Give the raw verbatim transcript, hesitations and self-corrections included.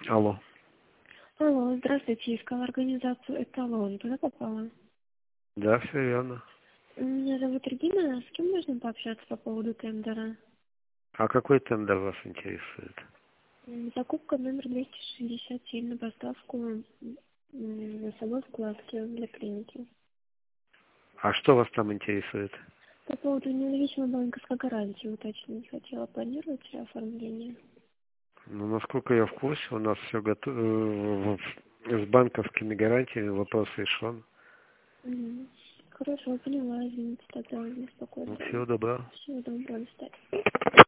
Алло. Алло, здравствуйте, искала организацию «Эталон». Туда попала? Да, все верно. Меня зовут Регина. С кем можно пообщаться по поводу тендера? А какой тендер вас интересует? М, Закупка номер двести шестьдесят семь на поставку м, носовой вкладки для клиники. А что вас там интересует? По поводу независимой банковской гарантии уточнить хотела. Планируете оформление? Ну, насколько я в курсе, у нас все готово. С банковскими гарантиями вопрос решен. Мгм. Хорошо, поняла, извините, тогда Ну, беспокойство. всего доброго. Всего доброго, до свидания.